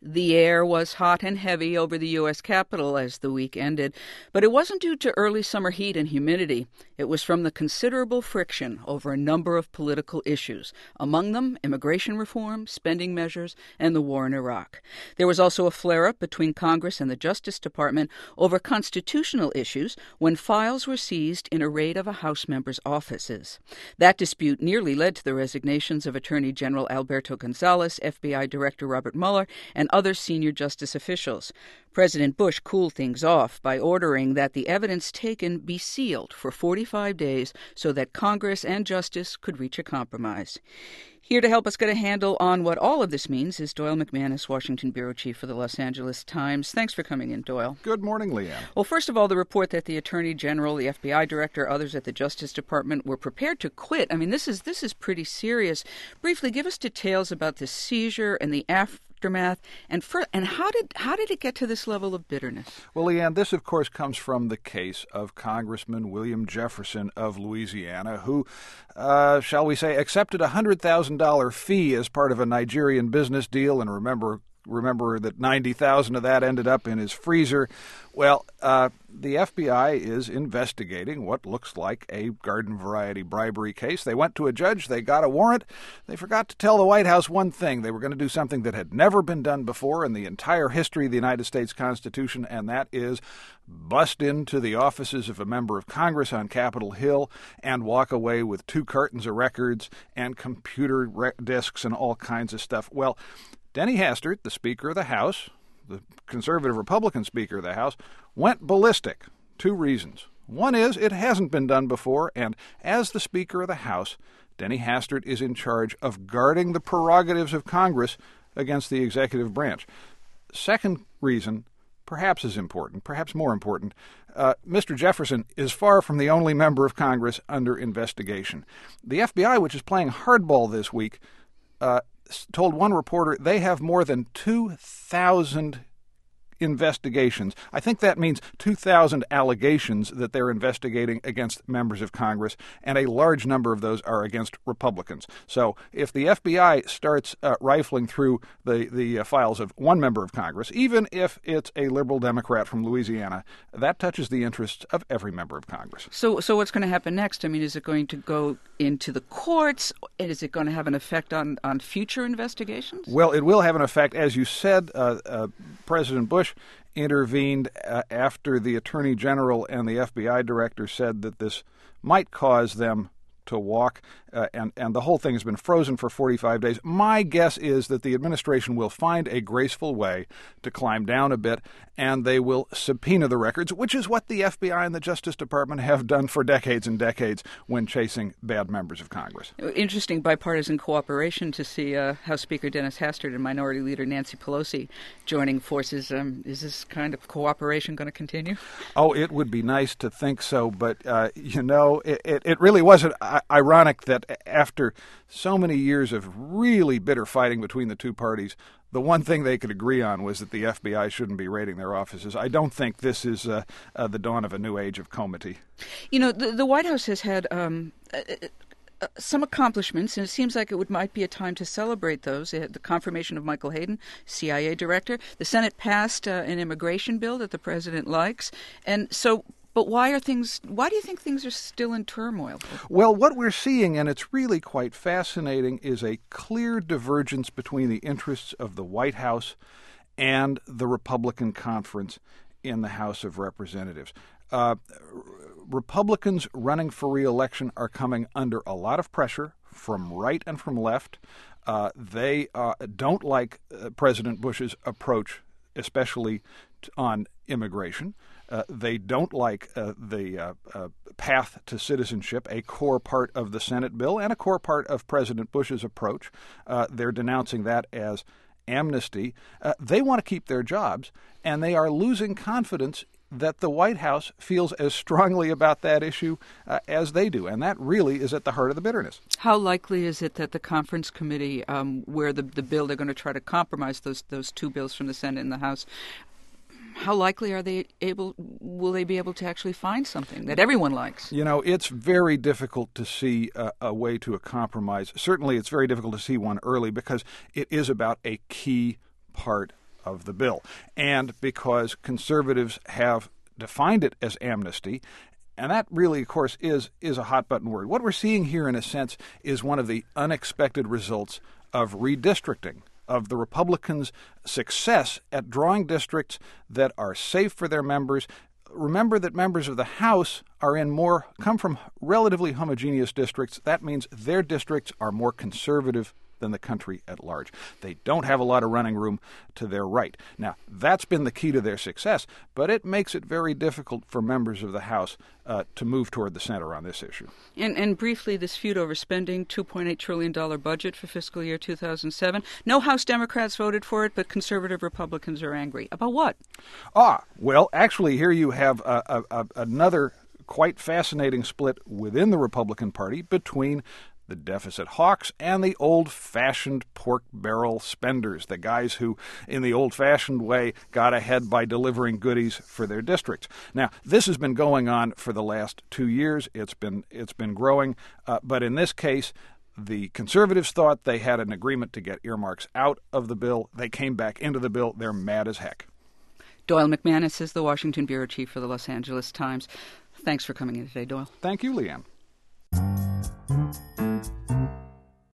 The air was hot and heavy over the U.S. Capitol as the week ended, but it wasn't due to early summer heat and humidity. It was from the considerable friction over a number of political issues, among them immigration reform, spending measures, and the war in Iraq. There was also a flare-up between Congress and the Justice Department over constitutional issues when files were seized in a raid of a House member's offices. That dispute nearly led to the resignations of Attorney General Alberto Gonzales, FBI Director Robert Mueller, and other senior justice officials. President Bush cooled things off by ordering that the evidence taken be sealed for 45 days so that Congress and justice could reach a compromise. Here to help us get a handle on what all of this means is Doyle McManus, Washington bureau chief for the Los Angeles Times. Thanks for coming in, Doyle. Good morning, Leanne. Well, first of all, the report that the Attorney General, the FBI Director, others at the Justice Department were prepared to quit. I mean, this is pretty serious. Briefly, give us details about the seizure and the aftermath, and how did it get to this level of bitterness? Well, Leanne, this, of course, comes from the case of Congressman William Jefferson of Louisiana, who, shall we say, accepted a $100,000 fee as part of a Nigerian business deal, and remember that 90,000 of that ended up in his freezer. Well, the FBI is investigating what looks like a garden variety bribery case. They went to a judge. They got a warrant. They forgot to tell the White House one thing. They were going to do something that had never been done before in the entire history of the United States Constitution, and that is bust into the offices of a member of Congress on Capitol Hill and walk away with 2 cartons of records and computer disks and all kinds of stuff. Well, Denny Hastert, the Speaker of the House, the conservative Republican Speaker of the House, went ballistic. 2 reasons. One is it hasn't been done before, and as the Speaker of the House, Denny Hastert is in charge of guarding the prerogatives of Congress against the executive branch. Second reason, perhaps as important, perhaps more important, Mr. Jefferson is far from the only member of Congress under investigation. The FBI, which is playing hardball this week, told one reporter they have more than 2,000 investigations. I think that means 2,000 allegations that they're investigating against members of Congress, and a large number of those are against Republicans. So if the FBI starts rifling through the files of one member of Congress, even if it's a liberal Democrat from Louisiana, that touches the interests of every member of Congress. So what's going to happen next? I mean, is it going to go into the courts? And is it going to have an effect on future investigations? Well, it will have an effect. As you said, President Bush intervened after the Attorney General and the FBI Director said that this might cause them to walk, and the whole thing has been frozen for 45 days. My guess is that the administration will find a graceful way to climb down a bit, and they will subpoena the records, which is what the FBI and the Justice Department have done for decades and decades when chasing bad members of Congress. Interesting bipartisan cooperation to see House Speaker Dennis Hastert and Minority Leader Nancy Pelosi joining forces. Is this kind of cooperation going to continue? Oh, it would be nice to think so, but, it really wasn't ironic that after so many years of really bitter fighting between the two parties, the one thing they could agree on was that the FBI shouldn't be raiding their offices. I don't think this is the dawn of a new age of comity. You know, the White House has had some accomplishments, and it seems like might be a time to celebrate those. They had the confirmation of Michael Hayden, CIA director. The Senate passed an immigration bill that the president likes, and so. But why do you think things are still in turmoil? Well, what we're seeing, and it's really quite fascinating, is a clear divergence between the interests of the White House and the Republican conference in the House of Representatives. Republicans running for re-election are coming under a lot of pressure from right and from left. They don't like President Bush's approach, especially on immigration. They don't like the path to citizenship, a core part of the Senate bill and a core part of President Bush's approach. They're denouncing that as amnesty. They want to keep their jobs, and they are losing confidence that the White House feels as strongly about that issue as they do, and that really is at the heart of the bitterness. How likely is it that the conference committee, where the bill they're going to try to compromise those 2 bills from the Senate and the House, how likely will they be able to actually find something that everyone likes? You know, it's very difficult to see a way to a compromise. Certainly, it's very difficult to see one early because it is about a key part of the bill, and because conservatives have defined it as amnesty. And that really, of course, is a hot-button word. What we're seeing here, in a sense, is one of the unexpected results of redistricting, of the Republicans' success at drawing districts that are safe for their members. Remember that members of the House come from relatively homogeneous districts. That means their districts are more conservative than the country at large. They don't have a lot of running room to their right. Now, that's been the key to their success, but it makes it very difficult for members of the House to move toward the center on this issue. And briefly, this feud over spending, $2.8 trillion budget for fiscal year 2007. No House Democrats voted for it, but conservative Republicans are angry. About what? Well, actually, here you have another quite fascinating split within the Republican Party between the deficit hawks and the old-fashioned pork barrel spenders, the guys who, in the old-fashioned way, got ahead by delivering goodies for their districts. Now, this has been going on for the last 2 years. It's been growing, but in this case, the conservatives thought they had an agreement to get earmarks out of the bill. They came back into the bill. They're mad as heck. Doyle McManus is the Washington bureau chief for the Los Angeles Times. Thanks for coming in today, Doyle. Thank you, Leanne.